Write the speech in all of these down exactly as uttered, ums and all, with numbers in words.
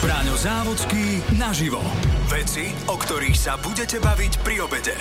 Braňo Závodský naživo. Veci, o ktorých sa budete baviť pri obede.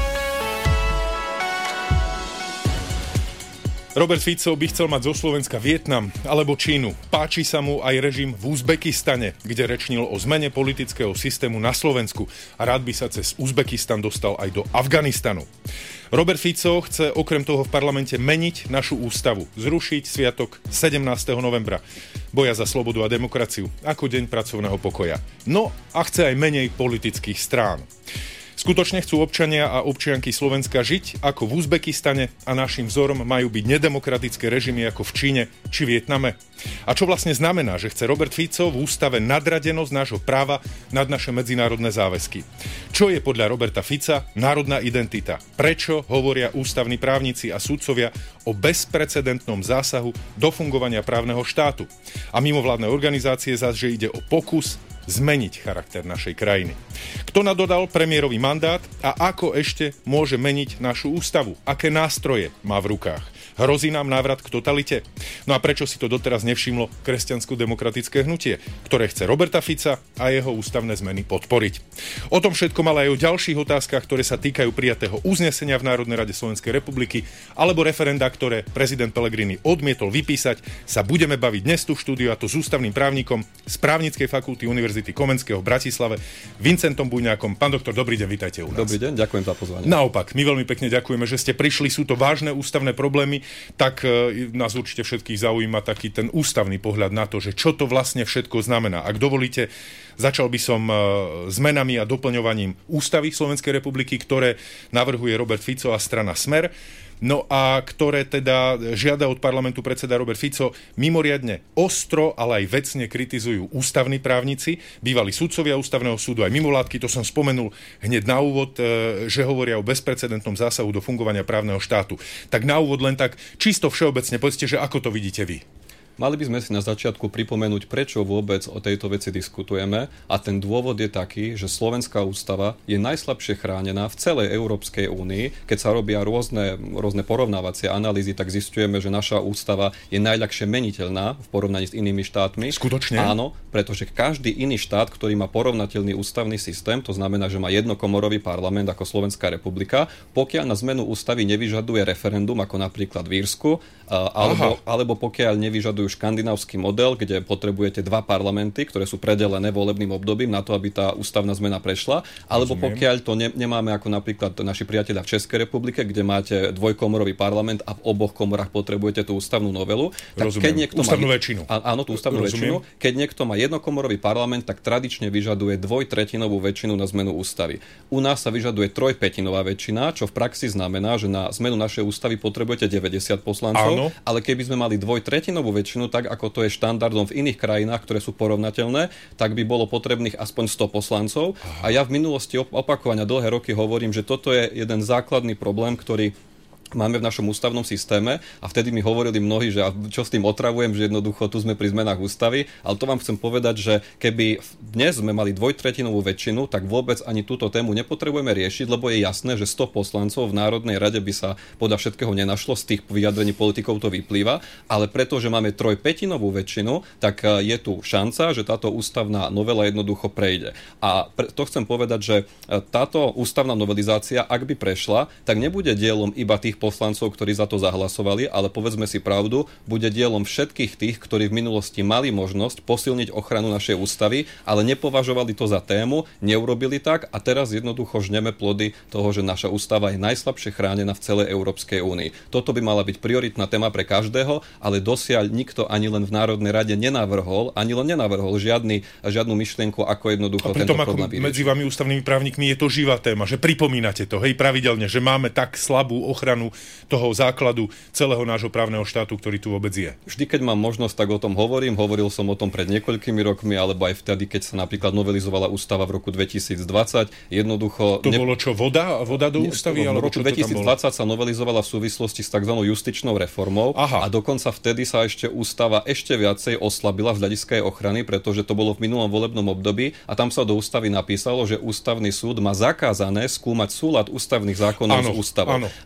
Robert Fico by chcel mať zo Slovenska Vietnam alebo Čínu. Páči sa mu aj režim v Uzbekistane, kde rečnil o zmene politického systému na Slovensku a rád by sa cez Uzbekistan dostal aj do Afganistanu. Robert Fico chce okrem toho v parlamente meniť našu ústavu, zrušiť sviatok sedemnásteho novembra, boja za slobodu a demokraciu, ako deň pracovného pokoja. No a chce aj menej politických strán. Skutočne chcú občania a občianky Slovenska žiť ako v Uzbekistane a našim vzorom majú byť nedemokratické režimy ako v Číne či Vietname? A čo vlastne znamená, že chce Robert Fico v ústave nadradenosť nášho práva nad naše medzinárodné záväzky? Čo je podľa Roberta Fica národná identita? Prečo hovoria ústavní právnici a sudcovia o bezprecedentnom zásahu do fungovania právneho štátu? A mimovládne organizácie zase, že ide o pokus zmeniť charakter našej krajiny. Kto nadodal premiérový mandát a ako ešte môže meniť našu ústavu? Aké nástroje má v rukách? Hrozí nám návrat k totalite? No a prečo si to doteraz nevšimlo kresťansko-demokratické hnutie, ktoré chce Roberta Fica a jeho ústavné zmeny podporiť? O tom všetkom, ale aj o ďalších otázkach, ktoré sa týkajú prijatého uznesenia v Národnej rade Slovenskej republiky alebo referenda, ktoré prezident Pellegrini odmietol vypísať, sa budeme baviť dnes tu v štúdiu, a to s ústavným právnikom z Právnickej fakulty Univerzity Komenského v Bratislave, Vincentom Buňákom. Pán doktor, dobrý deň, vítajte u nás. Dobrý deň, ďakujem za pozvanie. Naopak, my veľmi pekne ďakujeme, že ste prišli. Sú to vážne ústavné problémy, tak e, nás určite všetkých zaujíma taký ten ústavný pohľad na to, že čo to vlastne všetko znamená. Ak dovolíte, začal by som e, zmenami a doplňovaním ústavy Slovenskej republiky, ktoré navrhuje Robert Fico a strana Smer. No a ktoré teda žiada od parlamentu predseda Robert Fico, mimoriadne ostro, ale aj vecne kritizujú ústavní právnici, bývalí sudcovia ústavného súdu, aj mimovládky, to som spomenul hneď na úvod, že hovoria o bezprecedentnom zásahu do fungovania právneho štátu. Tak na úvod len tak čisto všeobecne, povedzte, že ako to vidíte vy? Mali by sme si na začiatku pripomenúť, prečo vôbec o tejto veci diskutujeme, a ten dôvod je taký, že Slovenská ústava je najslabšie chránená v celej Európskej únii. Keď sa robia rôzne, rôzne porovnávacie analýzy, tak zisťujeme, že naša ústava je najľahšie meniteľná v porovnaní s inými štátmi. Skutočne? Áno, pretože každý iný štát, ktorý má porovnateľný ústavný systém, to znamená, že má jednokomorový parlament ako Slovenská republika, pokiaľ na zmenu ústavy nevyžaduje referendum, ako napríklad v Írsku, alebo, alebo pokiaľ nevyžaduje škandinávsky model, kde potrebujete dva parlamenty, ktoré sú predelené volebným obdobím na to, aby tá ústavná zmena prešla, alebo Rozumiem. Pokiaľ to ne, nemáme ako napríklad naši priatelia v Českej republike, kde máte dvojkomorový parlament a v oboch komorách potrebujete tú ústavnú novelu. Tak keď niekto ústavnú má, väčšinu. Áno, tú ústavnú Rozumiem. väčšinu. Keď niekto má jednokomorový parlament, tak tradične vyžaduje dvojtretinovú väčšinu na zmenu ústavy. U nás sa vyžaduje trojpätinová väčšina, čo v praxi znamená, že na zmenu našej ústavy potrebujete deväťdesiat poslancov, áno. Ale keby sme mali dvojtretinovú väčšinu, tak ako to je štandardom v iných krajinách, ktoré sú porovnateľné, tak by bolo potrebných aspoň sto poslancov. A ja v minulosti opakovane dlhé roky hovorím, že toto je jeden základný problém, ktorý máme v našom ústavnom systéme, a vtedy mi hovorili mnohí, že čo s tým otravujem, že jednoducho tu sme pri zmenách ústavy, ale to vám chcem povedať, že keby dnes sme mali dvojtretinovú väčšinu, tak vôbec ani túto tému nepotrebujeme riešiť, lebo je jasné, že sto poslancov v Národnej rade by sa podľa všetkého nenašlo, z tých vyjadrení politikov to vyplýva, ale pretože máme trojpätinovú väčšinu, tak je tu šanca, že táto ústavná novela jednoducho prejde. A to chcem povedať, že táto ústavná novelizácia, ak by prešla, tak nebude dielom iba tých poslancov, ktorí za to zahlasovali, ale povedzme si pravdu, bude dielom všetkých tých, ktorí v minulosti mali možnosť posilniť ochranu našej ústavy, ale nepovažovali to za tému, neurobili tak a teraz jednoducho žneme plody toho, že naša ústava je najslabšie chránená v celej Európskej únii. Toto by mala byť prioritná téma pre každého, ale dosiaľ nikto ani len v Národnej rade nenavrhol, ani len nenavrhol žiadny, žiadnu myšlienku, ako jednoducho tento problém vyriešiť. Medzi vami ústavnými právnikmi je to živá téma, že pripomínate to, hej, pravidelne, že máme tak slabú ochranu toho základu celého nášho právneho štátu, ktorý tu vôbec je. Vždy, keď mám možnosť, tak o tom hovorím. Hovoril som o tom pred niekoľkými rokmi, alebo aj vtedy, keď sa napríklad novelizovala ústava v roku dvetisícdvadsať. Jednoducho... To ne... bolo čo, voda? Voda do ústavy? V roku dvetisícdvadsať sa novelizovala v súvislosti s tzv. Justičnou reformou. Aha. A dokonca vtedy sa ešte ústava ešte viacej oslabila z hľadiska jej ochrany, pretože to bolo v minulom volebnom období a tam sa do ústavy napísalo, že ústavný súd má zakázané skúmať súlad ústavných zákonov s ústavou. Áno. A vtedy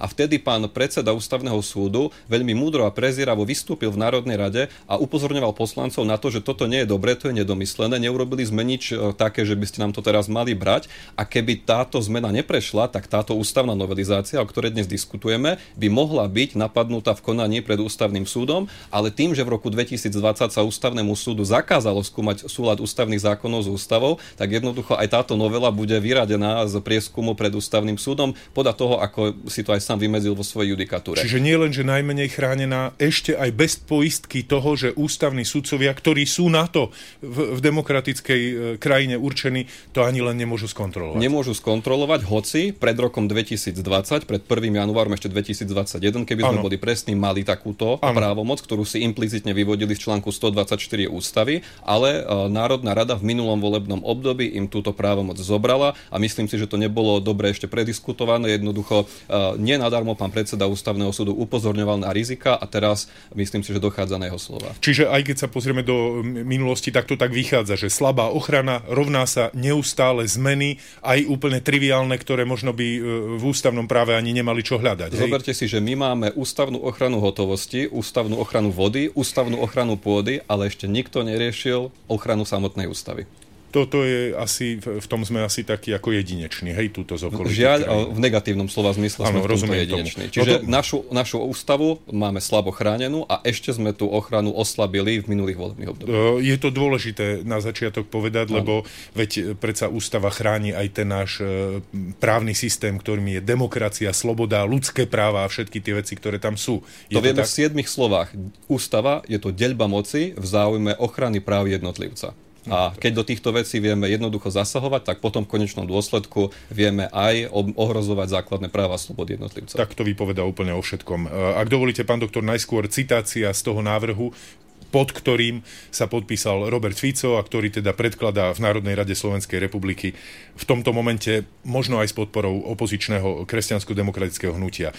pán predseda ústavného súdu veľmi múdro a prezieravo vystúpil v Národnej rade a upozorňoval poslancov na to, že toto nie je dobré, to je nedomyslené, neurobili sme nič také, že by ste nám to teraz mali brať, a keby táto zmena neprešla, tak táto ústavná novelizácia, o ktorej dnes diskutujeme, by mohla byť napadnutá v konaní pred ústavným súdom, ale tým, že v roku dvetisícdvadsať sa ústavnému súdu zakázalo skúmať súlad ústavných zákonov s ústavou, tak jednoducho aj táto novela bude vyradená z prieskumu pred ústavným súdom podľa toho, ako si to aj sám vymedzil vo svojej judikatúre. Čiže nie len, že najmenej chránená, ešte aj bez poistky toho, že ústavní sudcovia, ktorí sú na to v, v demokratickej e, krajine určení, to ani len nemôžu skontrolovať. Nemôžu skontrolovať, hoci pred rokom dvetisícdvadsať, pred prvým januárom ešte dvetisícdvadsaťjeden, keby sme ano. boli presní, mali takúto ano. právomoc, ktorú si implicitne vyvodili z článku stodvadsaťštyri ústavy, ale e, Národná rada v minulom volebnom období im túto právomoc zobrala a myslím si, že to nebolo dobre ešte prediskutované. Jednoducho uh, nie nadarmo pán predseda ústavného súdu upozorňoval na rizika a teraz myslím si, že dochádza na jeho slova. Čiže aj keď sa pozrieme do minulosti, tak to tak vychádza, že slabá ochrana rovná sa neustále zmeny, aj úplne triviálne, ktoré možno by v ústavnom práve ani nemali čo hľadať. Zoberte si, že my máme ústavnú ochranu hotovosti, ústavnú ochranu vody, ústavnú ochranu pôdy, ale ešte nikto neriešil ochranu samotnej ústavy. Toto je asi, v tom sme asi takí ako jedineční, hej, túto z okolitých Žiaľ, krajín. V negatívnom slova zmysle sme v tomto jedineční. Čiže no to... našu, našu ústavu máme slabo chránenú a ešte sme tú ochranu oslabili v minulých volebných obdobiach. Je to dôležité na začiatok povedať, no. lebo veď predsa ústava chráni aj ten náš právny systém, ktorým je demokracia, sloboda, ľudské práva a všetky tie veci, ktoré tam sú. Je to, to vieme tak? v siedmich slovách. Ústava je to deľba moci v záujme ochrany práv jednotlivca. A keď do týchto vecí vieme jednoducho zasahovať, tak potom v konečnom dôsledku vieme aj ohrozovať základné práva a slobody jednotlivca. Tak to vypovedá úplne o všetkom. Ak dovolíte, pán doktor, najskôr citácia z toho návrhu, pod ktorým sa podpísal Robert Fico a ktorý teda predkladá v Národnej rade Slovenskej republiky v tomto momente možno aj s podporou opozičného kresťansko-demokratického hnutia.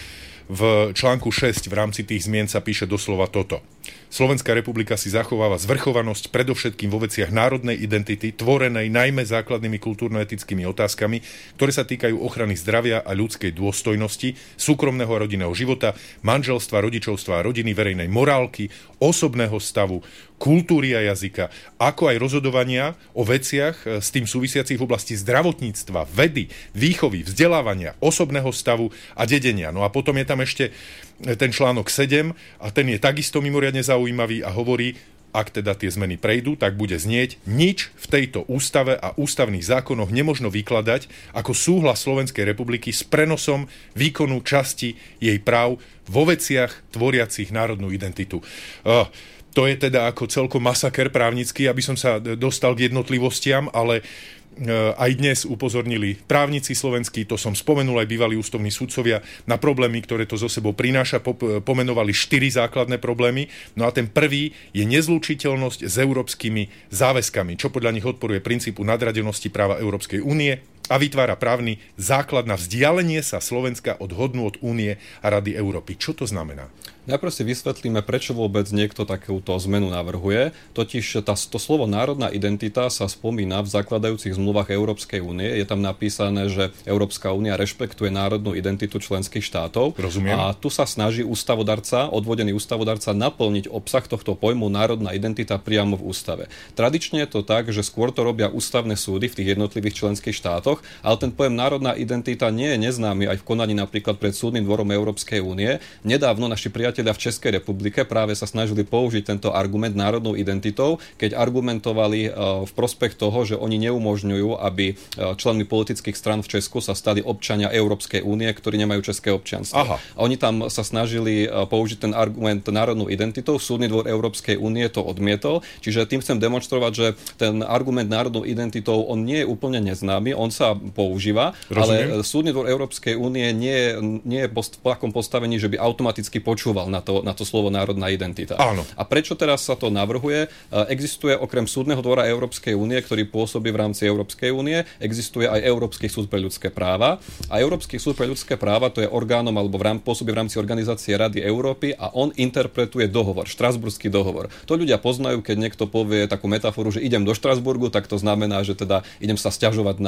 V článku šesť v rámci tých zmien sa píše doslova toto. Slovenská republika si zachováva zvrchovanosť predovšetkým vo veciach národnej identity, tvorenej najmä základnými kultúrno-etickými otázkami, ktoré sa týkajú ochrany zdravia a ľudskej dôstojnosti, súkromného a rodinného života, manželstva, rodičovstva a rodiny, verejnej morálky, osobného stavu, kultúry a jazyka, ako aj rozhodovania o veciach s tým súvisiacich v oblasti zdravotníctva, vedy, výchovy, vzdelávania, osobného stavu a dedenia. No a potom je tam ešte ten článok sedem a ten je takisto mimoriadne zaujímavý a hovorí, ak teda tie zmeny prejdú, tak bude znieť: nič v tejto ústave a ústavných zákonoch nemožno vykladať ako súhlas Slovenskej republiky s prenosom výkonu časti jej práv vo veciach tvoriacich národnú identitu. Uh, To je teda ako celkom masaker právnický, aby som sa dostal k jednotlivostiam, ale aj dnes upozornili právnici slovenskí, to som spomenul aj bývalí ústavní sudcovia, na problémy, ktoré to zo sebou prináša. Pomenovali štyri základné problémy. No a ten prvý je nezlučiteľnosť s európskymi záväzkami, čo podľa nich odporuje princípu nadradenosti práva Európskej únie a vytvára právny základ na vzdialenie sa Slovenska od hodnôt Únie a Rady Európy. Čo to znamená? Najprv si vysvetlíme, prečo vôbec niekto takúto zmenu navrhuje. Totiž tá, to slovo národná identita sa spomína v zakladajúcich zmluvách Európskej únie. Je tam napísané, že Európska únia rešpektuje národnú identitu členských štátov. Rozumiem. A tu sa snaží ústavodarca, odvodený ústavodarca, naplniť obsah tohto pojmu národná identita priamo v ústave. Tradične je to tak, že skôr to robia ústavné súdy v tých jednotlivých členských štátoch, ale ten pojem národná identita nie je neznámy aj v konaní napríklad pred Súdnym dvorom Európskej únie. Nedávno naši priatelia v Českej republike práve sa snažili použiť tento argument národnou identitou, keď argumentovali v prospech toho, že oni neumožňujú, aby členmi politických strán v Česku sa stali občania Európskej únie, ktorí nemajú české občianstvo. Aha. A oni tam sa snažili použiť ten argument národnou identitou. Súdny dvor Európskej únie to odmietol, čiže tým chcem demonštrovať, že ten argument národnou identitou, on nie je úplne neznámy, on sa používa, Rozumiem. ale Súdny dvor Európskej únie nie, nie je post, v takom postavení, že by automaticky počúval na to, na to slovo národná identita. Áno. A prečo teraz sa to navrhuje? Existuje okrem Súdneho dvora Európskej únie, ktorý pôsobí v rámci Európskej únie, existuje aj Európsky súd pre ľudské práva. A Európsky súd pre ľudské práva to je orgánom alebo v rám, pôsobí v rámci organizácie Rady Európy a on interpretuje dohovor, Štrasburský dohovor. To ľudia poznajú, keď niekto povie takú metaforu, že idem do Štrasburgu, tak to znamená, že teda idem sa sťažovať na slovenský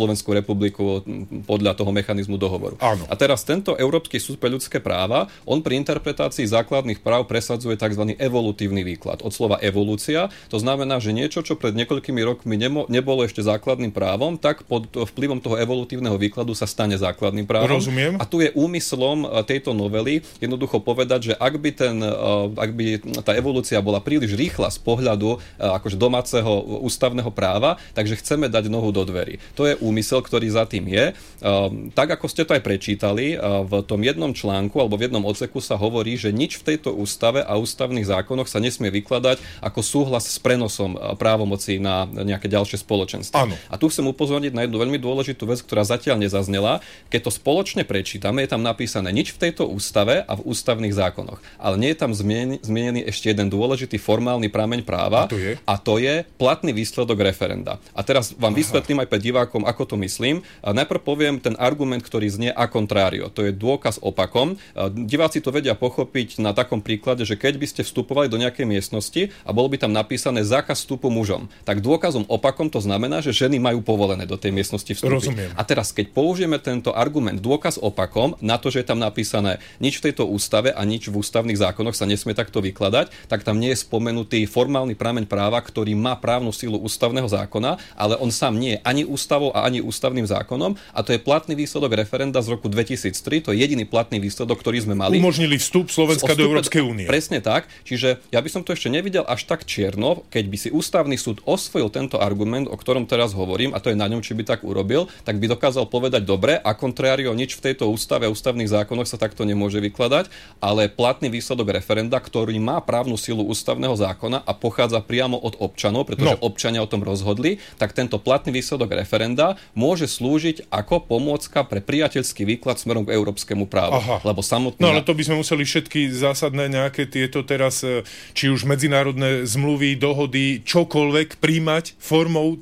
Slovenskú republiku podľa toho mechanizmu dohovoru. Áno. A teraz tento Európsky súd pre ľudské práva, on pri interpretácii základných práv presadzuje tzv. Evolutívny výklad. Od slova evolúcia, to znamená, že niečo, čo pred niekoľkými rokmi nemo, nebolo ešte základným právom, tak pod vplyvom toho evolutívneho výkladu sa stane základným právom. Rozumiem. A tu je úmyslom tejto novely jednoducho povedať, že ak by, ten, ak by tá evolúcia bola príliš rýchla z pohľadu akože domáceho ústavného práva, takže chceme dať nohu do dverí. To je úmysel, ktorý za tým je. Tak ako ste to aj prečítali, v tom jednom článku alebo v jednom odseku sa hovorí, že nič v tejto ústave a ústavných zákonoch sa nesmie vykladať ako súhlas s prenosom právomocí na nejaké ďalšie spoločenstvo. Áno. A tu chcem upozorniť na jednu veľmi dôležitú vec, ktorá zatiaľ nezaznela. Keď to spoločne prečítame, je tam napísané nič v tejto ústave a v ústavných zákonoch. Ale nie je tam zmienený, zmienený ešte jeden dôležitý formálny prameň práva. A to je? A to je platný výsledok referenda. A teraz vám Aha. vysvetlím aj pre divákom, ako to myslím. A najprv poviem ten argument, ktorý znie a contrario. To je dôkaz opakom. Diváci to vedia pochopiť na takom príklade, že keď by ste vstupovali do nejakej miestnosti a bolo by tam napísané zákaz vstupu mužom, tak dôkazom opakom to znamená, že ženy majú povolené do tej miestnosti vstúpiť. Rozumiem. A teraz, keď použijeme tento argument dôkaz opakom na to, že je tam napísané nič v tejto ústave a nič v ústavných zákonoch sa nesmie takto vykladať, tak tam nie je spomenutý formálny prameň práva, ktorý má právnu silu ústavného zákona, ale on sám nie je ani ústavou a ani ústavným zákonom, a to je platný výsledok referenda z roku dvetisíctri, to je jediný platný výsledok, ktorý sme mali. Umožnili vstup Slovenska do Európskej únie. Presne tak, čiže ja by som to ešte nevidel až tak čierno, keď by si ústavný súd osvojil tento argument, o ktorom teraz hovorím, a to je na ňom, či by tak urobil, tak by dokázal povedať dobre, a contrario, nič v tejto ústave a ústavných zákonoch sa takto nemôže vykladať, ale platný výsledok referenda, ktorý má právnu silu ústavného zákona a pochádza priamo od občanov, pretože no. občania o tom rozhodli, tak tento platný výsledok referenda môže slúžiť ako pomôcka pre priateľský výklad smerom k európskemu právu. Aha. Lebo samotný... No ale to by sme museli všetky zásadné nejaké tieto teraz, či už medzinárodné zmluvy, dohody, čokoľvek príjmať formou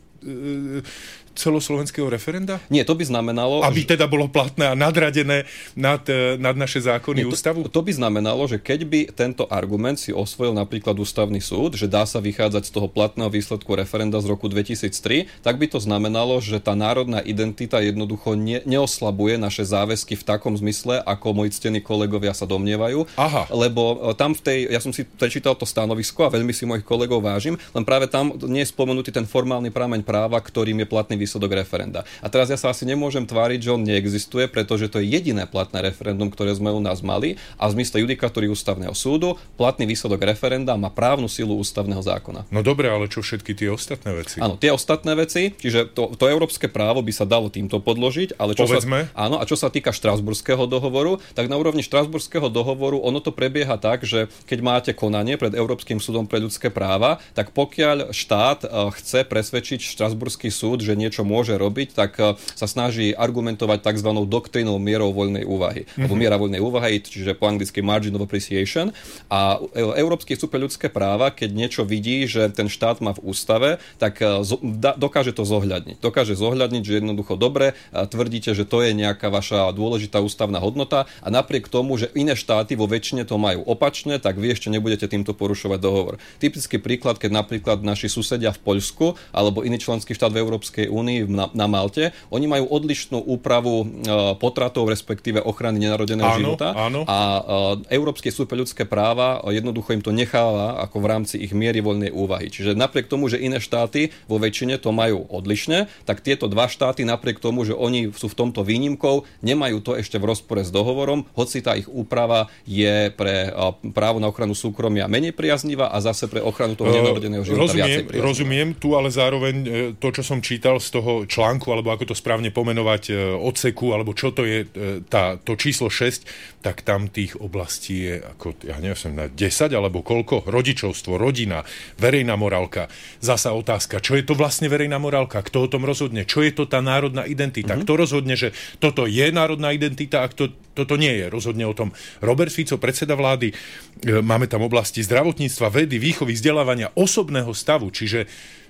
e, celoslovenského referenda? Nie, to by znamenalo... Aby že... teda bolo platné a nadradené nad, nad naše zákony, Nie, to, ústavu? To by znamenalo, že keď by tento argument si osvojil napríklad ústavný súd, že dá sa vychádzať z toho platného výsledku referenda z roku dvetisíctri, tak by to znamenalo, že tá národná identita jednoducho ne, neoslabuje naše záväzky v takom zmysle, ako moji ctení kolegovia sa domnievajú. Aha. Lebo tam v tej... Ja som si prečítal to stanovisko a veľmi si mojich kolegov vážim, len práve tam nie je spomenutý ten formálny prameň práva, ktorým je platný výsledok referenda. A teraz ja sa asi nemôžem tváriť, že on neexistuje, pretože to je jediné platné referendum, ktoré sme u nás mali, a v zmysle judikatúry ústavného súdu platný výsledok referenda má právnu silu ústavného zákona. No dobre, ale čo všetky tie ostatné veci? Áno, tie ostatné veci, čiže to, to európske právo by sa dalo týmto podložiť, ale čo Povedzme. sa, áno, a čo sa týka štrasburského dohovoru, tak na úrovni štrasburského dohovoru ono to prebieha tak, že keď máte konanie pred Európskym súdom pre ľudské práva, tak pokiaľ štát chce presvedčiť štrasburský súd, že niečo môže robiť, tak sa snaží argumentovať tzv. Doktrínou mierou voľnej úvahy. Mm-hmm. Alebo miera voľnej úvahy, čiže po anglicky margin of appreciation. A Európsky súd pre ľudské práva, keď niečo vidí, že ten štát má v ústave, tak dokáže to zohľadniť. Dokáže zohľadniť, že jednoducho dobre tvrdíte, že to je nejaká vaša dôležitá ústavná hodnota, a napriek tomu, že iné štáty vo väčšine to majú opačne, tak vy ešte nebudete týmto porušovať dohovor. Typický príklad, keď napríklad naši susedia v Poľsku alebo iný členský štát v Európskej únii na, na Malte, oni majú odlišnú úpravu e, potratov, respektíve ochrany nenarodeného áno, života. Áno. A e, Európsky súd pre ľudské práva e, jednoducho im to necháva ako v rámci ich miery voľnej úvahy. Čiže napriek tomu, že iné štáty vo väčšine to majú odlišne, tak tieto dva štáty napriek tomu, že oni sú v tomto výnimkou, nemajú to ešte v rozpore s dohovorom, hoci tá ich úprava je pre e, právo na ochranu súkromia menej priaznivá a zase pre ochranu toho nenarodeného života rozumiem, viacej priaznivá. Rozumiem, tu ale zároveň to, čo som čítal z toho článku, alebo ako to správne pomenovať, odseku, alebo čo to je tá, to číslo šesť, tak tam tých oblastí je ako, ja neviem, na desať alebo koľko? Rodičovstvo, rodina, verejná morálka. Zasa otázka, čo je to vlastne verejná morálka? Kto o tom rozhodne? Čo je to tá národná identita? Mm-hmm. Kto rozhodne, že toto je národná identita a kto toto nie je? Rozhodne o tom Robert Fico, predseda vlády. Máme tam oblasti zdravotníctva, vedy, výchovy, vzdelávania, osobného stavu, čiže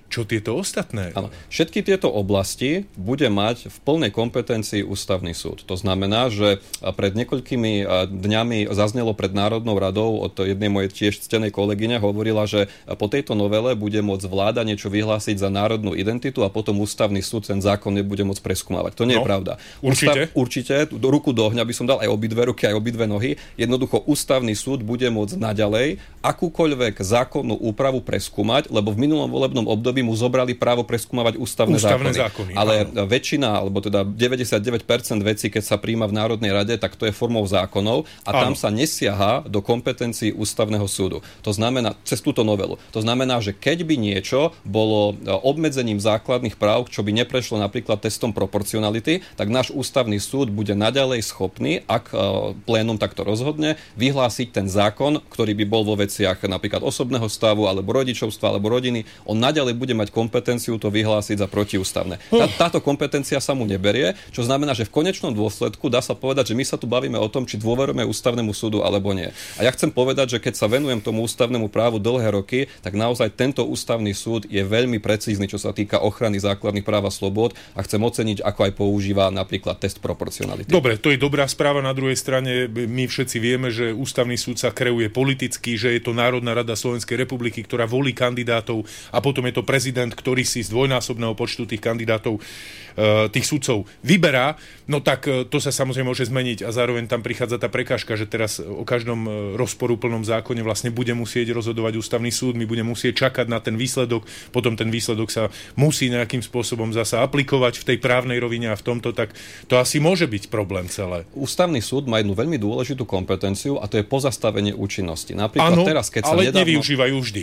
čo tieto ostatné? Áno. Všetky tieto oblasti bude mať v plnej kompetencii ústavný súd. To znamená, že pred niekoľkými dňami zaznelo pred Národnou radou od jednej mojej tiež ctenej kolegyne, hovorila, že po tejto novele bude môcť vláda niečo vyhlásiť za národnú identitu a potom ústavný súd ten zákon nebude môcť preskúmavať. To nie no, je pravda. Určite? Ústav, určite. Do ruku do ohňa by som dal aj obidve ruky, aj obidve nohy. Jednoducho ústavný súd bude môcť naďalej akúkoľvek zákonnú úpravu preskúmať, lebo v minulom volebnom období mu zobrali právo preskúmavať ústavné, ústavné zákony. zákony. Ale áno. väčšina, alebo teda deväťdesiatdeväť percent vecí, keď sa príjma v Národnej rade, tak to je formou zákonov a áno. tam sa nesiaha do kompetencií ústavného súdu. To znamená, cez túto novelu. To znamená, že keď by niečo bolo obmedzením základných práv, čo by neprešlo napríklad testom proporcionality, tak náš ústavný súd bude naďalej schopný, ak plénum takto rozhodne, vyhlásiť ten zákon, ktorý by bol vo veciach napríklad osobného stavu, alebo rodičovstva, alebo rodiny. On naďalej bude mať kompetenciu to vyhlásiť za protiústavné. Tá, táto kompetencia sa mu neberie, čo znamená, že v konečnom dôsledku dá sa povedať, že my sa tu bavíme o tom, či dôverujeme ústavnému súdu alebo nie. A ja chcem povedať, že keď sa venujem tomu ústavnému právu dlhé roky, tak naozaj tento ústavný súd je veľmi precízny, čo sa týka ochrany základných práv a slobôd a chcem oceniť, ako aj používa napríklad test proporcionality. Dobre, to je dobrá správa. Na druhej strane my všetci vieme, že ústavný súd sa kreuje politicky, že je to Národná rada Slovenskej republiky, ktorá volí kandidátov a potom je to prezident, ktorý si z dvojnásobného počtu tých kandidátov, tých sudcov vyberá, no tak to sa samozrejme môže zmeniť a zároveň tam prichádza tá prekážka, že teraz o každom rozporuplnom zákone vlastne bude musieť rozhodovať ústavný súd, my budeme musieť čakať na ten výsledok, potom ten výsledok sa musí nejakým spôsobom zasa aplikovať v tej právnej rovine a v tomto, tak to asi môže byť problém celé. Ústavný súd má jednu veľmi dôležitú kompetenciu a to je pozastavenie účinnosti. Napríklad ano, teraz, keď sa ale nedávno, nevyužívajú vždy.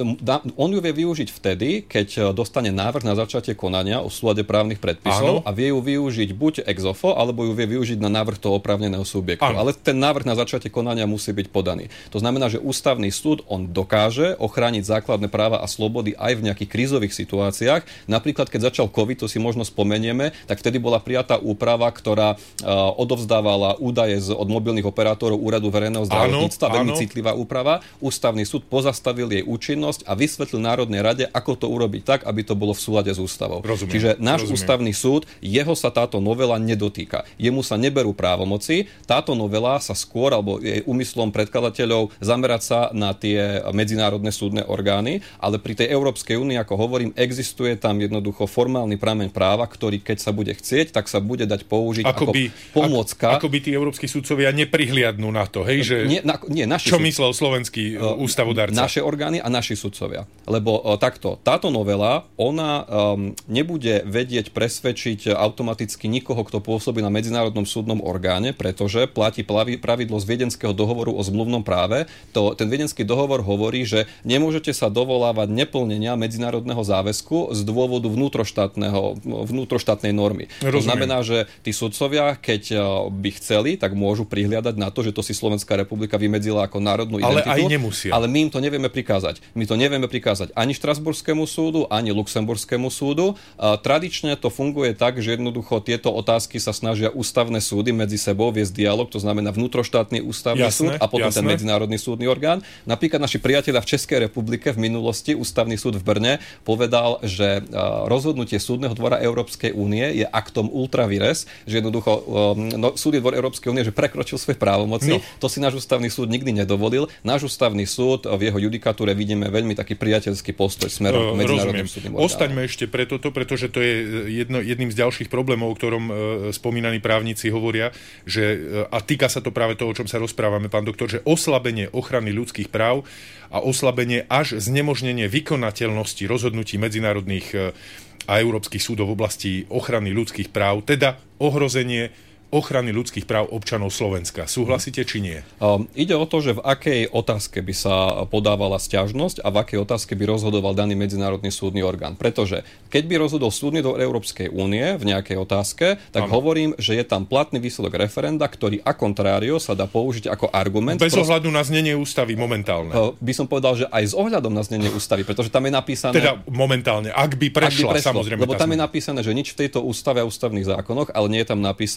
On ju vie využiť vtedy, keď dostane návrh na začatie konania o súlade právnych predpisov ano. a vie ju využiť buď ex ofo, alebo ju vie využiť na návrh toho oprávneného subjektu. Ano. Ale ten návrh na začatie konania musí byť podaný. To znamená, že ústavný súd on dokáže ochrániť základné práva a slobody aj v nejakých krízových situáciách. Napríklad, keď začal COVID, to si možno spomenieme, tak vtedy bola prijatá úprava, ktorá uh, odovzdávala údaje z, od mobilných operátorov Úradu verejného zdravotníctva, veľmi áno. citlivá úprava. Ústavný súd pozastavil jej účinnosť a vysvetlil Národnej rade, ako to urobiť tak, aby to bolo v súlade s ústavou. Rozumiem, Čiže náš rozumiem. ústavný súd, jeho sa táto novela nedotýka. Jemu sa neberú právomoci. Táto novela sa skôr, alebo je úmyslom predkladateľov zamerať sa na tie medzinárodné súdne orgány, ale pri tej Európskej únii, ako hovorím, existuje tam jednoducho formálny prameň práva, ktorý keď sa bude chcieť, tak sa bude dať použiť ako, ako by, pomôcka. Ako, ako by tí európski sudcovia neprihliadnú na to, hej, že nie, na, nie, naši čo súd... myslel slovenský uh, ústavodárca? Naše orgány a naši sudcovia. Lebo uh, takto, táto novela, ona um, nebude vedieť presvedčiť automaticky nikoho, kto pôsobí na medzinárodnom súdnom orgáne, pretože platí pravidlo z Viedenského dohovoru o zmluvnom práve. To, ten Viedenský dohovor hovorí, že nemôžete sa dovolávať neplnenia medzinárodného záväzku z dôvodu vnútroštátneho, vnútroštátnej normy. Rozumiem. To znamená, že tí sudcovia, keď by chceli, tak môžu prihliadať na to, že to si Slovenská republika vymedzila ako národnú identitu. Ale aj nemusia. Ale my im to nevieme prikázať. My to nevieme prikázať ani Štrasburskému súdu, ani Luxemburskému súdu. A tradične to funguje tak, že jednoducho tieto otázky sa snažia ústavné súdy medzi sebou viesť dialog, to znamená vnútroštátny ústavný jasné, súd a potom jasné. ten medzinárodný súdny orgán. Napríklad naši priatelia v Českej republike v minulosti ústavný súd v Brne povedal, že rozhodnutie súdneho dvora Európskej únie je aktom ultra vires, že jednoducho no, súdny dvor Európskej únie, že prekročil svoje právomoci. No. To si náš ústavný súd nikdy nedovolil. Náš ústavný súd v jeho judikatúre vidíme veľmi taký priateľský postoj smerom k medzinárodným súdnym orgánom. Ostaňme ešte pre toto, pretože to je jedno, jedným z ďalších problémov, o ktorom e, spomínaní právnici hovoria, že, a týka sa to práve toho, o čom sa rozprávame, pán doktor, že oslabenie ochrany ľudských práv a oslabenie až znemožnenie vykonateľnosti rozhodnutí medzinárodných e, a európskych súdov v oblasti ochrany ľudských práv, teda ohrozenie ochrany ľudských práv občanov Slovenska. Súhlasíte, či nie? Um, ide o to, že v akej otázke by sa podávala sťažnosť a v akej otázke by rozhodoval daný medzinárodný súdny orgán. Pretože keď by rozhodol súdny dvor Európskej únie v nejakej otázke, tak ano. hovorím, že je tam platný výsledok referenda, ktorý a contrario sa dá použiť ako argument. Bez prost... ohľadu na znenie ústavy momentálne. Uh, by som povedal, že aj s ohľadom na znenie ústavy, pretože tam je napísané... Teda momentálne, ak by prešla, ak by prešlo, samozrejme. Lebo tam je napísané, že nič v tejto ústave a ústavných zákonoch, ale nie je tam napísané,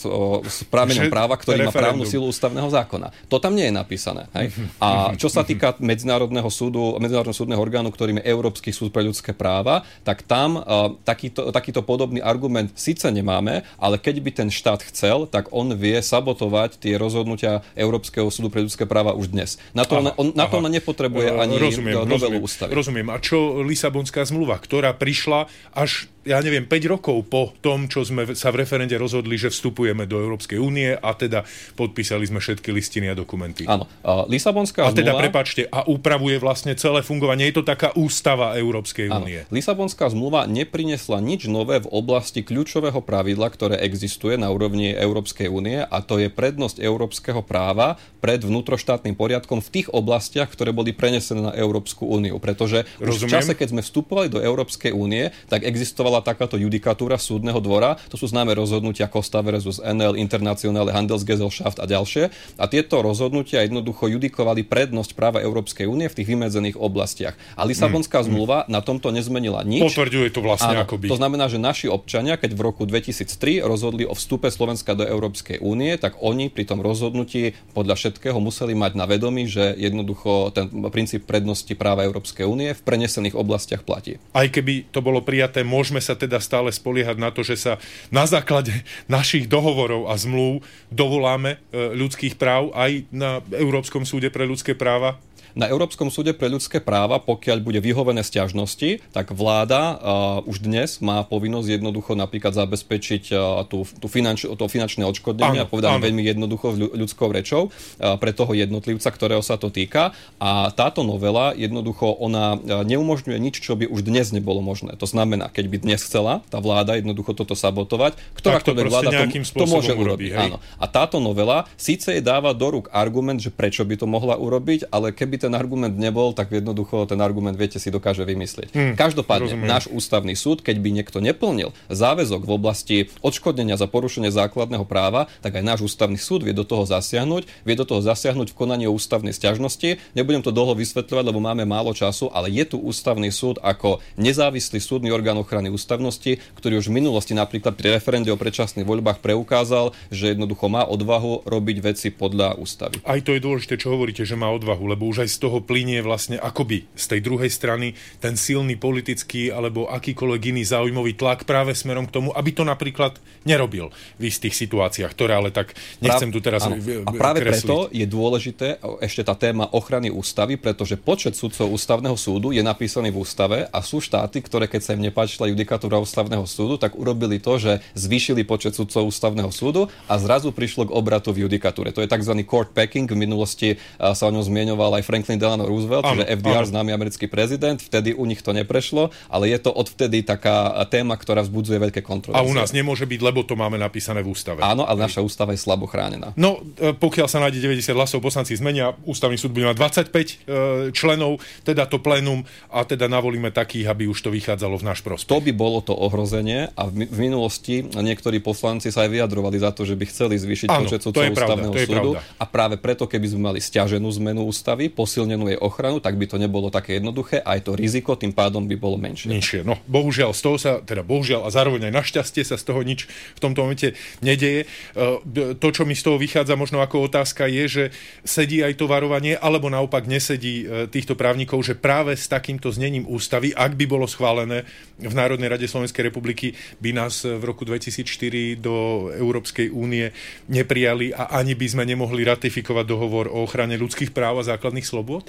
s prámeňom práva, ktorý má právnu silu ústavného zákona. To tam nie je napísané. Hej? A čo sa týka Medzinárodného súdu, Medzinárodného súdneho orgánu, ktorým je Európsky súd pre ľudské práva, tak tam uh, takýto, takýto podobný argument síce nemáme, ale keď by ten štát chcel, tak on vie sabotovať tie rozhodnutia Európskeho súdu pre ľudské práva už dnes. Na to, aha, on, na to on nepotrebuje ani rozumiem, novelu rozumiem, ústavy. Rozumiem. A čo Lisabonská zmluva, ktorá prišla až, ja neviem, päť rokov po tom, čo sme sa v referende rozhodli, že vstupujeme do Európskej únie a teda podpísali sme všetky listiny a dokumenty. Áno. Uh, Lisabonská a zmluva... teda, prepáčte, a upravuje vlastne celé fungovanie. Je to taká ústava Európskej únie. Lisabonská zmluva neprinesla nič nové v oblasti kľúčového pravidla, ktoré existuje na úrovni Európskej únie, a to je prednosť európskeho práva pred vnútroštátnym poriadkom v tých oblastiach, ktoré boli prenesené na Európsku úniu. Pretože už v čase, keď sme vstupovali do Európskej únie, tak existovala takáto judikatúra súdneho dvora. To sú známe rozhodnutia Costa versus en el, Internationale Handelsgesellschaft a ďalšie. A tieto rozhodnutia jednoducho judikovali prednosť práva Európskej únie v tých vymedzených oblastiach. A Lisabonská mm, zmluva mm. na tomto nezmenila nič. Potvrďuje to vlastne Áno, akoby. To znamená, že naši občania, keď v roku dvetisíctri rozhodli o vstupe Slovenska do Európskej únie, tak oni pri tom rozhodnutí podľa všetkého museli mať na vedomí, že jednoducho ten princíp prednosti práva Európskej únie v prenesených oblastiach platí. Aj keby to bolo prijaté, môžeme sa teda stále spoliehať na to, že sa na základe našich dohovorov a zmluv dovoláme ľudských práv aj na Európskom súde pre ľudské práva? Na Európskom súde pre ľudské práva, pokiaľ bude vyhovené sťažnosti, tak vláda uh, už dnes má povinnosť jednoducho napríklad zabezpečiť uh, tú, tú finanč, to finančné odškodnenie, a povedám veľmi jednoducho ľudskou rečou, uh, pre toho jednotlivca, ktorého sa to týka. A táto novela jednoducho ona uh, neumožňuje nič, čo by už dnes nebolo možné. To znamená, keď by dnes chcela tá vláda jednoducho toto sabotovať, ktorákoľvek vláda to, to môže urobiť. Áno. A táto novela síce jej dáva do rúk argument, že prečo by to mohla urobiť, ale keby ten argument nebol, tak jednoducho ten argument, viete, si dokáže vymyslieť. Hmm, Každopádne, rozumiem. Náš ústavný súd, keď by niekto neplnil záväzok v oblasti odškodnenia za porušenie základného práva, tak aj náš ústavný súd vie do toho zasiahnuť, vie do toho zasiahnuť v konaní o ústavnej sťažnosti. Nebudem to dlho vysvetľovať, lebo máme málo času, ale je tu ústavný súd ako nezávislý súdny orgán ochrany ústavnosti, ktorý už v minulosti napríklad pri referende o predčasných voľbách preukázal, že jednoducho má odvahu robiť veci podľa ústavy. Aj to je dôležité, čo hovoríte, že má odvahu, lebo už aj z toho plynie vlastne akoby z tej druhej strany ten silný politický alebo akýkoľvek iný záujmový tlak práve smerom k tomu, aby to napríklad nerobil v istých situáciách, ktoré ale tak nechcem tu teraz kresliť. A práve preto je dôležité ešte tá téma ochrany ústavy, pretože počet sudcov ústavného súdu je napísaný v ústave a sú štáty, ktoré keď sa im nepáčila judikatúra ústavného súdu, tak urobili to, že zvýšili počet sudcov ústavného súdu a zrazu prišlo k obratu v judikatúre. To je tzv. Court packing. V minulosti sa o ňom zmieňoval aj Franklin Delano Roosevelt, čiže ef dé er, známy americký prezident. Vtedy u nich to neprešlo, ale je to odvtedy taká téma, ktorá vzbudzuje veľké kontroverzie. A u nás nemôže byť, lebo to máme napísané v ústave. Áno, ale naša ústava je slabo chránená. No, pokiaľ sa nájde deväťdesiat hlasov, poslanci zmenia, ústavný súd bude mať dvadsaťpäť členov, teda to plénum, a teda navolíme takých, aby už to vychádzalo v náš prospech. To by bolo to ohrozenie a v, v minulosti niektorí poslanci sa aj vyjadrovali za to, že by chceli zvýšiť Áno, počet sudcov ústavného súdu. A práve preto, keby sme mali sťaženú zmenu ústavy, posilnenú jej ochranu, tak by to nebolo také jednoduché a aj to riziko tým pádom by bolo menšie. Menšie. No, bohužiaľ z toho sa, teda bohužiaľ a zároveň aj našťastie sa z toho nič v tomto momente nedeje. To, čo mi z toho vychádza možno ako otázka, je, že sedí aj to varovanie, alebo naopak nesedí týchto právnikov, že práve s takýmto znením ústavy, ak by bolo schválené v Národnej rade Slovenskej republiky, by nás v roku dvetisícštyri do Európskej únie neprijali a ani by sme nemohli ratifikovať dohovor o ochrane ľudských práv a základných slobôd?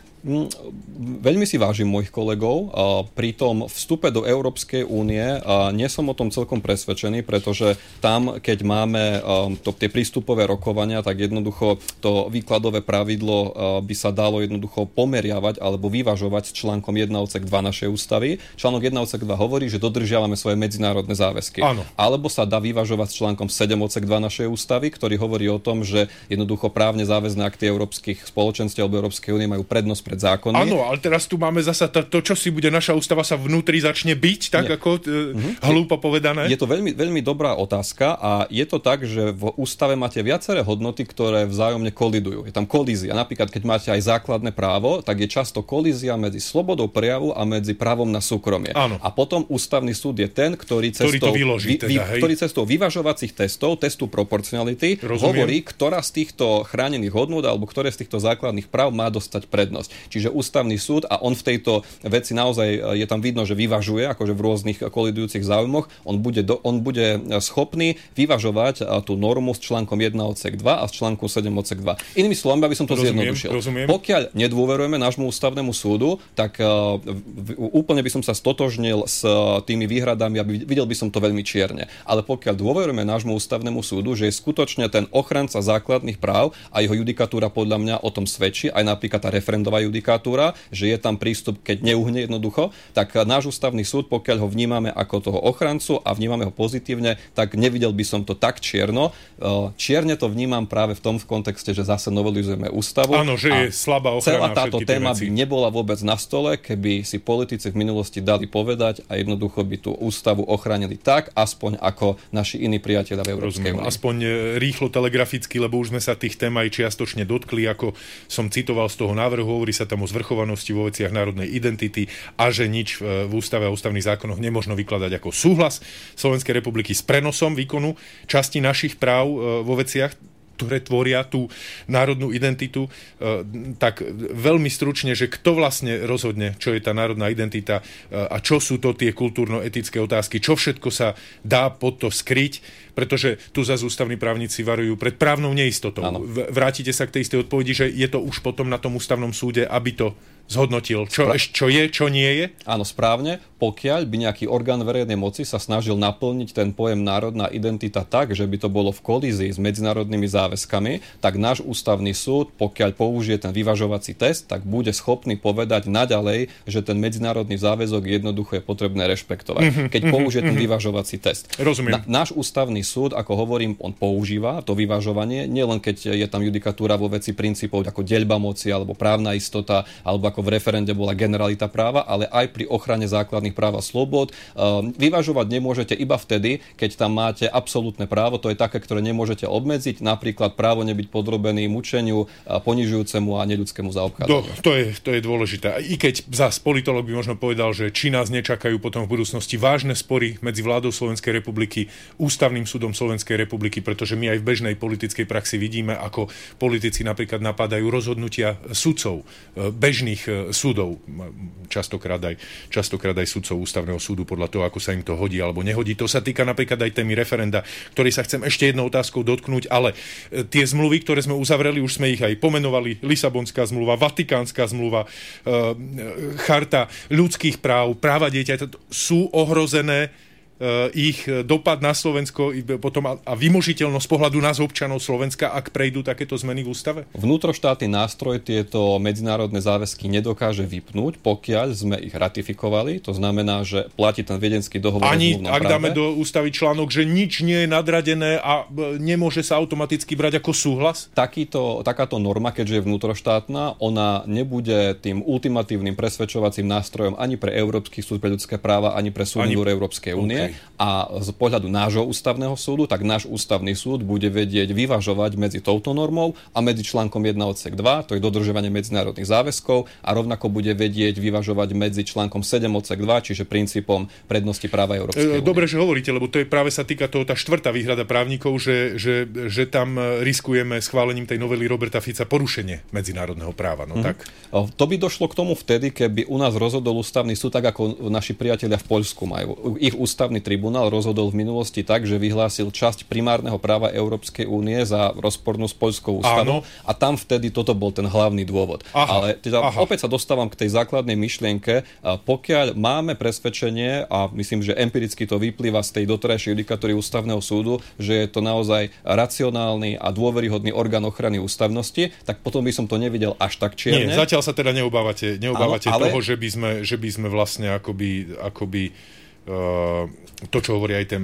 Veľmi si vážim mojich kolegov. Pri tom vstupe do Európskej únie nie som o tom celkom presvedčený, pretože tam, keď máme to, tie prístupové rokovania, tak jednoducho to výkladové pravidlo by sa dalo jednoducho pomeriavať alebo vyvažovať s článkom jeden odsek dva našej ústavy. Článok jeden odsek dva hovorí, že dodržiavame svoje medzinárodné záväzky. Áno. Alebo sa dá vyvažovať s článkom sedem odsek dva našej ústavy, ktorý hovorí o tom, že jednoducho právne záväzné akty európskych spoločenstiev alebo Európskej únie majú majú prednosť pred zákonmi. Áno, ale teraz tu máme zasa to, to, čo si bude naša ústava sa vnútri začne byť, tak Nie. ako e, mm-hmm. hlúpo povedané. Je to veľmi, veľmi dobrá otázka a je to tak, že v ústave máte viaceré hodnoty, ktoré vzájomne kolidujú. Je tam kolízia. Napríklad, keď máte aj základné právo, tak je často kolízia medzi slobodou prejavu a medzi právom na súkromie. Áno. A potom ústavný súd je ten, ktorý cestou, ktorý vyloží, vy, teda, ktorý cestou vyvažovacích testov, testu proporcionality, Rozumiem. hovorí, ktorá z týchto chránených hodnôt alebo ktoré z týchto základných práv má dostať prednosť. Čiže ústavný súd, a on v tejto veci naozaj je tam vidno, že vyvažuje, akože v rôznych kolidujúcich záujmoch, on bude, do, on bude schopný vyvažovať tú normu s článkom jeden odsek dva a s článkom sedem odsek dva. Inými slovami, aby som to rozumiem, zjednodušil. Rozumiem. Pokiaľ nedôverujeme nášmu ústavnému súdu, tak uh, úplne by som sa stotožnil s uh, tými výhradami a videl by som to veľmi čierne. Ale pokiaľ dôverujeme nášmu ústavnému súdu, že je skutočne ten ochranca základných práv a jeho judikatúra podľa mňa o tom svedčí, aj napríklad tá referendová judikatúra, že je tam prístup, keď neuhne jednoducho, tak náš ústavný súd, pokiaľ ho vnímame ako toho ochrancu a vnímame ho pozitívne, tak nevidel by som to tak čierno. Čierne to vnímam práve v tom kontexte, že zase novelizujeme ústavu. Áno, že je slabá ochrana. Celá táto téma by nebola vôbec na stole, keby si politici v minulosti dali povedať a jednoducho by tú ústavu ochránili tak, aspoň ako naši iní priatelia v Európskej únii. Aspoň rýchlo telegraficky, lebo už sme sa tých tém aj čiastočne dotkli, ako som citoval z toho návrhu, hovorí sa tam o zvrchovanosti vo veciach národnej identity a že nič v ústave a ústavných zákonoch nemožno vykladať ako súhlas Slovenskej republiky s prenosom výkonu časti našich práv vo veciach, ktoré tvoria tú národnú identitu, tak veľmi stručne, že kto vlastne rozhodne, čo je tá národná identita a čo sú to tie kultúrno-etické otázky, čo všetko sa dá pod to skryť, pretože tu zase ústavní právnici varujú pred právnou neistotou. Áno. Vrátite sa k tej istej odpovedi, že je to už potom na tom ústavnom súde, aby to zhodnotil, čo, Spra- čo je, čo nie je? Áno, správne. Pokiaľ by nejaký orgán verejnej moci sa snažil naplniť ten pojem národná identita tak, že by to bolo v kolízii s medzinárodnými záväzkami, tak náš ústavný súd, pokiaľ použije ten vyvažovací test, tak bude schopný povedať naďalej, že ten medzinárodný záväzok jednoducho je potrebné rešpektovať, mm-hmm, keď použije mm-hmm. ten vyvažovací test. Rozumiem. Na, náš ústavný súd, ako hovorím, on používa to vyvažovanie, nielen keď je tam judikatúra vo veci princípov ako deľba moci, alebo právna istota, alebo ako v referende bola generalita práva, ale aj pri ochrane základných práv a slobod. Vyvažovať nemôžete iba vtedy, keď tam máte absolútne právo, to je také, ktoré nemôžete obmedziť, napríklad právo nebyť podrobený mučeniu, ponižujúcemu a neľudskému zaobchádzaniu. To, to, je, to je dôležité. I keď zás politológ by možno povedal, že či nás nečakajú potom v budúcnosti vážne spory medzi vládou Slovenskej republiky, ústavným súdom Slovenskej republiky, pretože my aj v bežnej politickej praxi vidíme, ako politici napríklad napadajú rozhodnutia sudcov, bežných súdov, častokrát aj, častokrát aj sudcov ústavného súdu podľa toho, ako sa im to hodí alebo nehodí. To sa týka napríklad aj témy referenda, ktorý sa chcem ešte jednou otázkou dotknúť, ale tie zmluvy, ktoré sme uzavreli, už sme ich aj pomenovali, Lisabonská zmluva, Vatikánska zmluva, charta ľudských práv, práva dieťaťa, sú ohrozené ich dopad na Slovensko potom a vymožiteľnosť pohľadu nás občanov Slovenska, ak prejdú takéto zmeny v ústave? Vnútroštátny nástroj tieto medzinárodné záväzky nedokáže vypnúť, pokiaľ sme ich ratifikovali. To znamená, že platí ten Viedenský dohovor. Ani ak práve dáme do ústavy článok, že nič nie je nadradené a nemôže sa automaticky brať ako súhlas? Takýto, takáto norma, keďže je vnútroštátna, ona nebude tým ultimatívnym presvedčovacím nástrojom ani pre Európsky súd pre ľudské práva, ani pre Súdny dvor Európskej únie. Okay. A z pohľadu nášho ústavného súdu, tak náš ústavný súd bude vedieť vyvažovať medzi touto normou a medzi článkom jeden odsek dva, to je dodržiavanie medzinárodných záväzkov, a rovnako bude vedieť vyvažovať medzi článkom sedem odsek dva, čiže princípom prednosti práva Európskej únie. Dobre, že hovoríte, lebo to je práve sa týka toho tá štvrtá výhrada právnikov, že, že, že tam riskujeme schválením tej novely Roberta Fica porušenie medzinárodného práva. No, mm-hmm. tak. To by došlo k tomu vtedy, keby u nás rozhodol ústavný súd, tak ako naši priatelia v Poľsku majú. Ich ústavný tribunál rozhodol v minulosti tak, že vyhlásil časť primárneho práva Európskej únie za rozpornú s poľskou ústavou a tam vtedy toto bol ten hlavný dôvod. Aha, ale teda opäť sa dostávam k tej základnej myšlienke, pokiaľ máme presvedčenie, a myslím, že empiricky to vyplýva z tej doterajšej judikatúry ústavného súdu, že je to naozaj racionálny a dôveryhodný orgán ochrany ústavnosti, tak potom by som to nevidel až tak čierne. Nie, zatiaľ sa teda neobávate, neobávate ano, ale toho, že by sme, že by sme vlastne akoby, akoby to, čo hovorí aj ten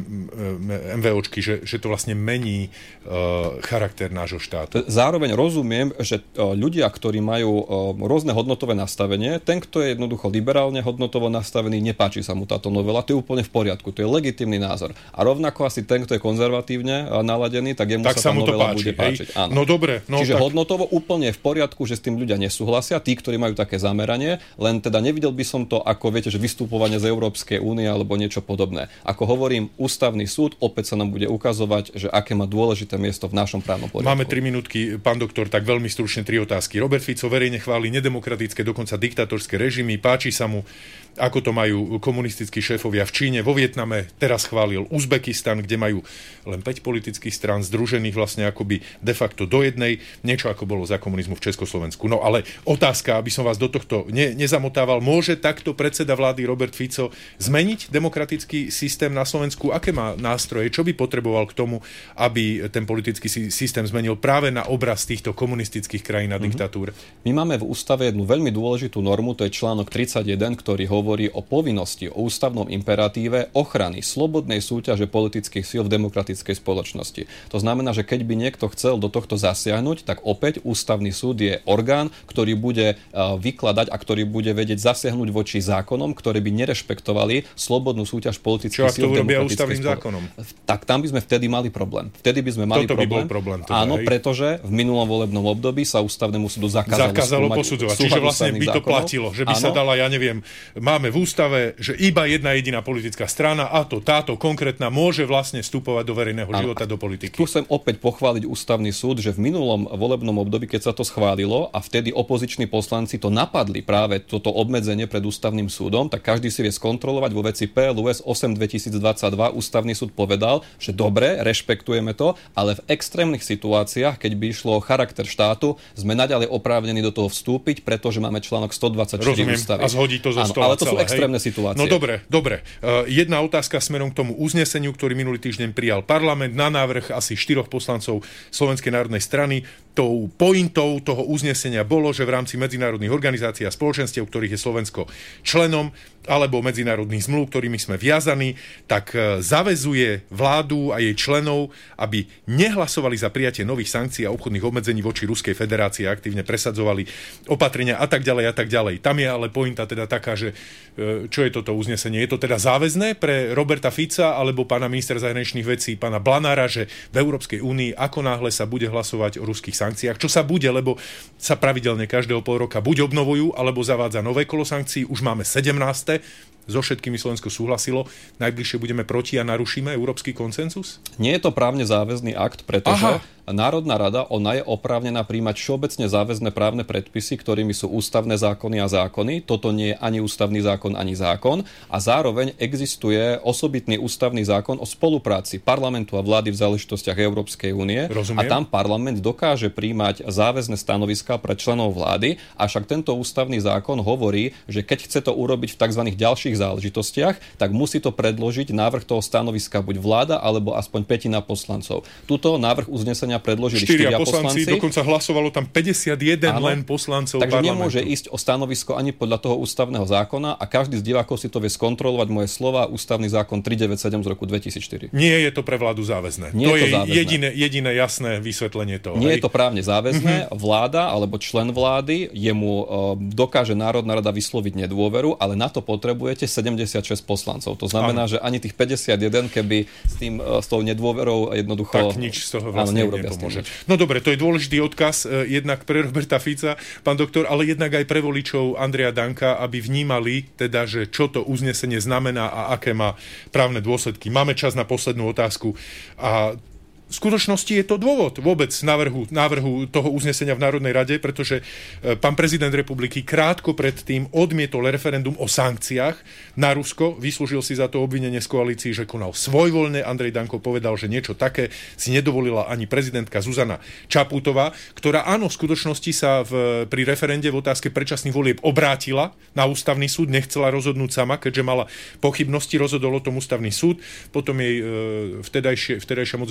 MVOčky, že, že to vlastne mení charakter nášho štátu. Zároveň rozumiem, že ľudia, ktorí majú rôzne hodnotové nastavenie, ten, kto je jednoducho liberálne hodnotovo nastavený, nepáči sa mu táto novela, to je úplne v poriadku, to je legitímny názor. A rovnako asi ten, kto je konzervatívne naladený, tak jemu tak sa tá sa novela páči, bude páčiť. Áno. No dobre. No, Čiže tak... hodnotovo úplne je v poriadku, že s tým ľudia nesúhlasia, tí, ktorí majú také zameranie, len teda nevidel by som to ako, viete, že vystupovanie z Európskej únie alebo niečo podobné. Ako hovorím, ústavný súd opäť sa nám bude ukazovať, že aké má dôležité miesto v našom právnom poriadku. Máme tri minútky, pán doktor, tak veľmi stručne tri otázky. Robert Fico verejne chváli nedemokratické, dokonca diktatorské režimy, páči sa mu, ako to majú komunistickí šéfovia v Číne, vo Vietname, teraz chválil Uzbekistan, kde majú len päť politických strán združených vlastne akoby de facto do jednej, niečo ako bolo za komunizmu v Československu. No ale otázka, aby som vás do tohto ne, nezamotával, môže takto predseda vlády Robert Fico zmeniť demokratický systém na Slovensku? Aké má nástroje? Čo by potreboval k tomu, aby ten politický systém zmenil práve na obraz týchto komunistických krajín a mm-hmm. diktatúr? My máme v ústave jednu veľmi dôležitú normu, to je článok tridsaťjeden, ktorý hovorí o povinnosti, o ústavnom imperatíve ochrany slobodnej súťaže politických síl v demokratickej spoločnosti. To znamená, že keď by niekto chcel do tohto zasiahnuť, tak opäť ústavný súd je orgán, ktorý bude vykladať a ktorý bude vedieť zasiahnuť voči zákonom, ktoré by nerešpektovali slobodnú súťaž politických síl v demokratickej spoločnosti. Tak tam by sme vtedy mali problém. Vtedy by sme mali Toto problém. By bol problém teda, Áno, hej. pretože v minulom volebnom období sa ústavnému súdu zakázalo, zakázalo posudzovať. Čiže vlastne by to zákonov. platilo, že by áno. sa dala, ja neviem, máme v ústave, že iba jedna jediná politická strana, a to táto konkrétna, môže vlastne vstupovať do verejného áno. života, do politiky. Tu chcem opäť pochváliť ústavný súd, že v minulom volebnom období, keď sa to schválilo a vtedy opoziční poslanci to napadli práve toto obmedzenie pred ústavným súdom, tak každý si vie skontrolovať. Vo veci P L U S osem dvetisícdvadsaťdva ústavný súd povedal, že dobre, rešpektujeme to, ale v extrémnych situáciách, keď by išlo o charakter štátu, sme naďalej oprávnení do toho vstúpiť, pretože máme článok stodvadsaťštyri Rozumiem, ústavy. A zhodí to zo stola. Ale to celé, sú extrémne hej? situácie. No dobre, dobre. Uh, jedna otázka smerom k tomu uzneseniu, ktorý minulý týždeň prijal parlament na návrh asi štyroch poslancov Slovenskej národnej strany. Tou pointou toho uznesenia bolo, že v rámci medzinárodných organizácií a spoločenstiev, ktorých je Slovensko členom, alebo medzinárodných zmluv, ktorými sme viazaní, tak zaväzuje vládu a jej členov, aby nehlasovali za prijatie nových sankcií a obchodných obmedzení voči Ruskej federácii a aktívne presadzovali opatrenia a tak ďalej a tak ďalej. Tam je ale pointa teda taká, že čo je toto uznesenie? Je to teda záväzné pre Roberta Fica alebo pána ministra zahraničných vecí, pána Blanára, že v Európskej únii ako náhle sa bude hlasovať o ruských sankciách, čo sa bude, lebo sa pravidelne každého pol roka buď obnovujú, alebo zavádza nové kolo sankcií, už máme sedemnáste So všetkými Slovensko súhlasilo. Najbližšie budeme proti a narušíme európsky konsenzus? Nie je to právne záväzný akt, pretože Aha. Národná rada, ona je oprávnená príjmať všeobecne záväzné právne predpisy, ktorými sú ústavné zákony a zákony. Toto nie je ani ústavný zákon, ani zákon. A zároveň existuje osobitný ústavný zákon o spolupráci parlamentu a vlády v záležitostiach Európskej únie. A tam parlament dokáže príjmať záväzné stanoviská pre členov vlády. Avšak tento ústavný zákon hovorí, že keď chce to urobiť v tzv. Ďalších záležitostiach, tak musí to predložiť návrh toho stanoviska buď vláda, alebo aspoň pätina poslancov. Tuto návrh uznesenia predložili štyria poslanci. Dokonca hlasovalo tam päťdesiatjeden áno, len poslancov takže parlamentu. nemôže ísť o stanovisko ani podľa toho ústavného zákona a každý z divákov si to vie skontrolovať. Moje slova, ústavný zákon tristodeväťdesiatsedem z roku dvetisícštyri. Nie je to pre vládu záväzné. Nie to je, to je záväzné. Jediné, jediné jasné vysvetlenie toho. Nie hej? je to právne záväzné. Vláda alebo člen vlády, jemu uh, dokáže Národná rada vysloviť nedôveru, ale na to potrebujete sedemdesiatšesť poslancov. To znamená, áno. že ani tých päťdesiatjeden, keby s tým uh, s tou nedôverou jednoducho tak nič z toho vlastne áno, nepomôže. No dobre, to je dôležitý odkaz uh, jednak pre Roberta Fica, pán doktor, ale jednak aj pre voličov Andreja Danka, aby vnímali teda, že čo to uznesenie znamená a aké má právne dôsledky. Máme čas na poslednú otázku a v skutočnosti je to dôvod vôbec návrhu, návrhu toho uznesenia v Národnej rade, pretože pán prezident republiky krátko predtým odmietol referendum o sankciách na Rusko, vyslúžil si za to obvinenie z koalícií, že konal svojvoľne. Andrej Danko povedal, že niečo také si nedovolila ani prezidentka Zuzana Čaputová, ktorá áno, v skutočnosti sa v, pri referende v otázke predčasných volieb obrátila na ústavný súd, nechcela rozhodnúť sama, keďže mala pochybnosti, rozhodol o tom ústavný súd, potom jej e, vtedajšie, vtedajšia moc vyčítala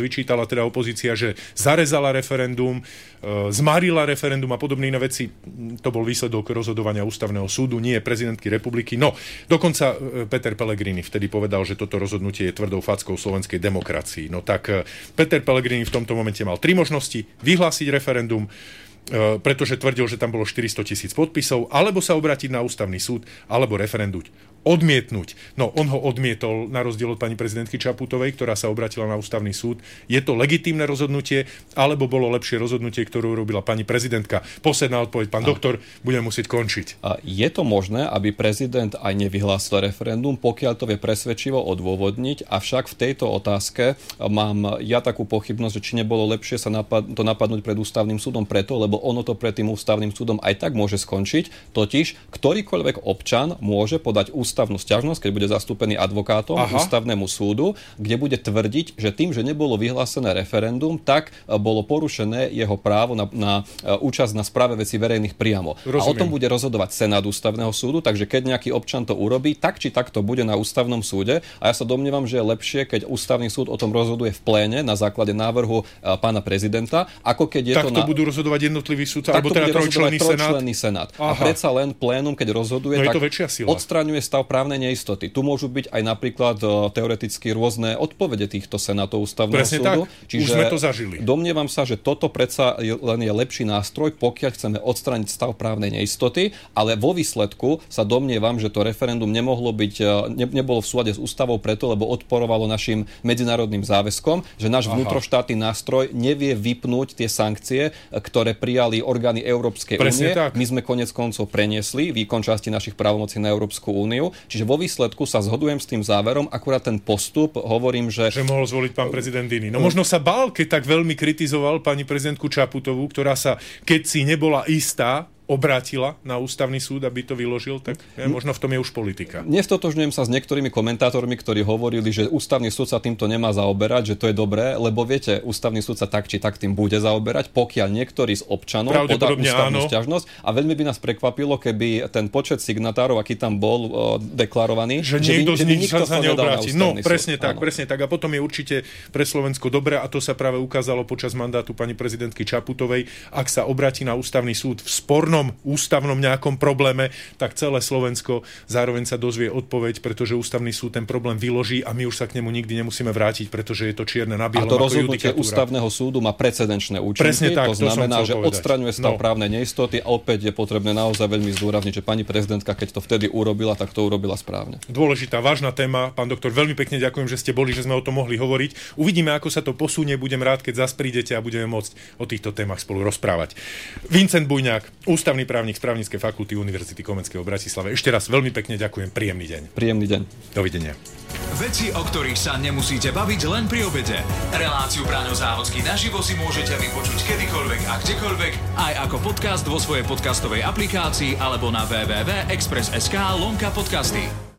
teda opozícia, že zarezala referendum, zmarila referendum a podobné iné veci. To bol výsledok rozhodovania ústavného súdu, nie prezidentky republiky. No, dokonca Peter Pellegrini vtedy povedal, že toto rozhodnutie je tvrdou fackou slovenskej demokracii. No tak Peter Pellegrini v tomto momente mal tri možnosti: vyhlásiť referendum, pretože tvrdil, že tam bolo štyristo tisíc podpisov, alebo sa obrátiť na ústavný súd, alebo referendum odmietnúť. No, on ho odmietol na rozdiel od pani prezidentky Čaputovej, ktorá sa obratila na ústavný súd. Je to legitímne rozhodnutie, alebo bolo lepšie rozhodnutie, ktorú urobila pani prezidentka? Posledná odpoveď, pán a... doktor, budeme musieť končiť. A je to možné, aby prezident aj nevyhlásil referendum, pokiaľ to vie presvedčivo odôvodniť, avšak v tejto otázke mám ja takú pochybnosť, že či nebolo lepšie sa napad- to napadnúť pred ústavným súdom preto, lebo ono to pred tým ústavným súdom aj tak môže skončiť, totiž ktorýkoľvek občan môže podať ústavnú sťažnosť, keď bude zastúpený advokátom Aha. ústavnému súdu, kde bude tvrdiť, že tým, že nebolo vyhlásené referendum, tak bolo porušené jeho právo na, na účasť na správe vecí verejných priamo. Rozumiem. A o tom bude rozhodovať Senát ústavného súdu, takže keď nejaký občan to urobí, tak či tak to bude na ústavnom súde. A ja sa domnievam, že je lepšie, keď ústavný súd o tom rozhoduje v pléne na základe návrhu pána prezidenta, ako keď je tak to, to na... budú rozhodovať jednotliví súdci, alebo teda trojčlenný senát. senát. A predsa len plénum, keď rozhoduje, no tak sila. odstraňuje stav právnej neistoty. Tu môžu byť aj napríklad uh, teoreticky rôzne odpovede týchto senátov ústavného Presne súdu. Tak. Čiže už sme to zažili. Domnievam sa, že toto predsa je, len je lepší nástroj, pokiaľ chceme odstrániť stav právnej neistoty, ale vo výsledku sa domnievam, že to referendum nemohlo byť, ne, nebolo v súlade s ústavou preto, lebo odporovalo našim medzinárodným záväzkom, že náš Aha. vnútroštátny nástroj nevie vypnúť tie sankcie, ktoré prijali orgány Európskej únie. My sme konec koncov preniesli výkon časti našich právomocí na Európsku úniu. Čiže vo výsledku sa zhodujem s tým záverom, akurát ten postup, hovorím, že... Že mohol zvoliť pán prezident iný. No možno sa bál, keď tak veľmi kritizoval pani prezidentku Čaputovú, ktorá sa, keď si nebola istá, obrátila na ústavný súd, aby to vyložil, tak ja, možno v tom je už politika. Nestotožňujem sa s niektorými komentátormi, ktorí hovorili, že ústavný súd sa týmto nemá zaoberať, že to je dobré, lebo viete, ústavný súd sa tak či tak tým bude zaoberať, pokiaľ niektorý z občanov podá ústavnú sťažnosť. A veľmi by nás prekvapilo, keby ten počet signatárov, aký tam bol o, deklarovaný, že, že niekto by, z nich sa, sa neobráti. No, presne súd. tak, Áno. presne tak. A potom je určite pre Slovensko dobré, a to sa práve ukázalo počas mandátu pani prezidentky Čaputovej. Ak sa obráti na ústavný súd v spornom ústavnom nejakom probléme, tak celé Slovensko zároveň sa dozvie odpoveď, pretože ústavný súd ten problém vyloží a my už sa k nemu nikdy nemusíme vrátiť, pretože je to čierne na bielom. A to rozhodnutie ústavného súdu má precedenčné účinky. Presne tak, to znamená, to že povedať. odstraňuje stav No. právnej neistoty a opäť je potrebné naozaj veľmi zdôrazniť, že pani prezidentka, keď to vtedy urobila, tak to urobila správne. Dôležitá, vážna téma. Pán doktor, veľmi pekne ďakujem, že ste boli, že sme o tom mohli hovoriť. Uvidíme, ako sa to posunie. Budem rád, keď zas prídete a budeme môcť o týchto témach spolu rozprávať. Vincent Bujňák, ústavný právnik z Právnickej fakulty Univerzity Komenského v Bratislave. Ešte raz veľmi pekne ďakujem. Príjemný deň. Príjemný deň. Dovidenia. Veci, o ktorých sa nemusíte baviť len pri obede. Reláciu Braňo Závodský naživo si môžete vypočuť kedykoľvek a kdekoľvek, aj ako podcast vo svojej podcastovej aplikácii alebo na w w w bodka express bodka es ká lomka podcasty.